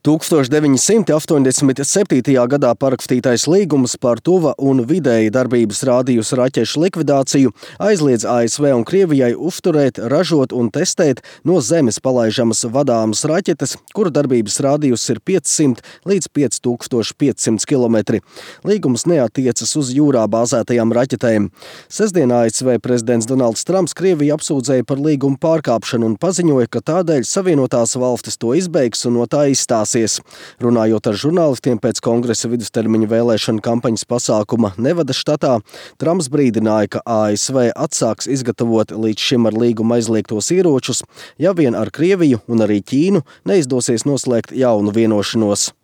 1987. gadā parakstītais līgums par tuva un vidēji darbības rādījusa raķešu likvidāciju aizliedz ASV un Krievijai uzturēt, ražot un testēt no zemes palaižamas vadāmas raķetes, kuru darbības rādījus ir 500 līdz 5500 km. Līgums neatiecas uz jūrā bāzētajām raķetēm. Sestdien ASV prezidents Donalds Trumps Krieviju apsūdzēja par līgumu pārkāpšanu un paziņoja, ka tādēļ Savienotās valstis to izbeigs un no tā izstāsies. Runājot ar žurnālistiem pēc kongresa vidustermiņa vēlēšanu kampaņas pasākuma Nevadas štatā, Trumps brīdināja, ka ASV atsāks izgatavot līdz šim ar līgumu aizliegtos ieročus, ja vien ar Krieviju un arī Ķīnu neizdosies noslēgt jaunu vienošanos.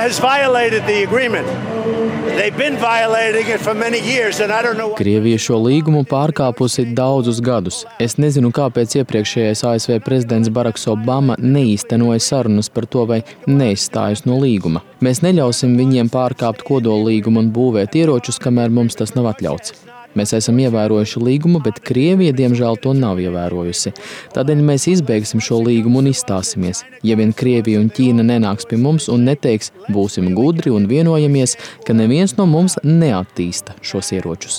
Krievija šo līgumu pārkāpusi daudzus gadus. Es nezinu, kāpēc iepriekšējais ASV prezidents Baraks Obama neīstenoja sarunas par to, vai neizstājas no līguma. Mēs neļausim viņiem pārkāpt kodolīgumu un būvēt ieročus, kamēr mums tas nav atļauts. Mēs esam ievērojuši līgumu, bet Krievija, diemžēl, to nav ievērojusi. Tādēļ mēs izbeigsim šo līgumu un izstāsimies. Ja vien Krievija un Ķīna nenāks pie mums un neteiks, būsim gudri un vienojamies, ka neviens no mums neattīsta šos ieročus.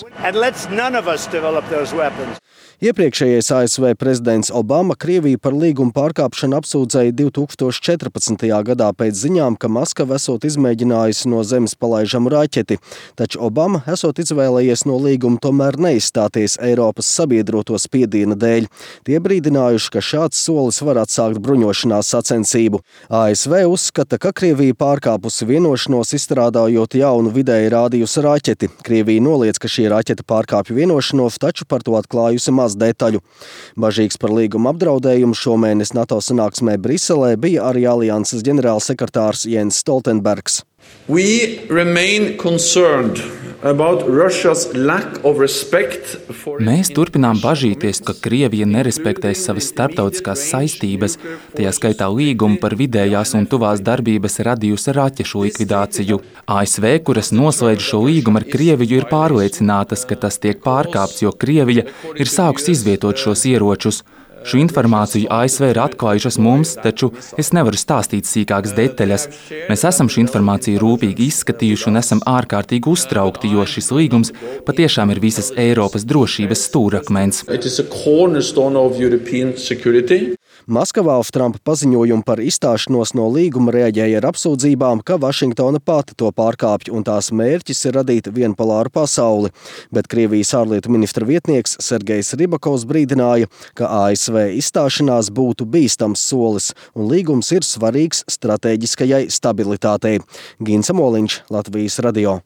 Iepriekšējais ASV prezidents Obama Krieviju par līgumu pārkāpšanu apsūdzēja 2014. gadā pēc ziņām, ka Maskava esot izmēģinājusi no zemes palaižamu raķeti, taču Obama esot izvēlējies no līguma tomēr neizstāties Eiropas sabiedroto spiediena dēļ. Tie brīdinājuši, ka šāds solis var atsākt bruņošanās sacensību. ASV uzskata, ka Krievija pārkāpusi vienošanos, izstrādājot jaunu vidēji rādījusa raķeti. Krievija noliedz, ka šī raķeta pārkāpja vienošanos, taču par to atklājusi maz detaļu. Bažīgs par līguma apdraudējumu šomēnes NATO sanāksmē Briselē bija arī alianses ģenerālsekretārs Jens Stoltenbergs. Mēs turpinām bažīties, ka Krievija nerespektēs savas starptautiskās saistības, tajā skaitā līgumu par vidējās un tuvās darbības radījusa raķešu likvidāciju. ASV, kuras noslēdz šo līgumu ar Krieviju, ir pārliecinātas, ka tas tiek pārkāpts, jo Krievija ir sākusi izvietot šos ieročus. Šo informāciju ASV ir atklājušas mums, taču es nevaru stāstīt sīkākas detaļas. Mēs esam šo informāciju rūpīgi izskatījuši un esam ārkārtīgi uztraukti, jo šis līgums patiešām ir visas Eiropas drošības stūrakmens. Maskavā uz Trumpa paziņojumu par izstāšanos no līguma reaģēja ar apsūdzībām, ka Vašingtona pati to pārkāpj un tās mērķis ir radīt vienpolāru pasauli. Bet Krievijas ārlietu ministra vietnieks Sergejs Ribakovs brīdināja, ka ASV izstāšanās būtu bīstams solis un līgums ir svarīgs stratēģiskajai stabilitātei. Gins Amoliņš, Latvijas radio.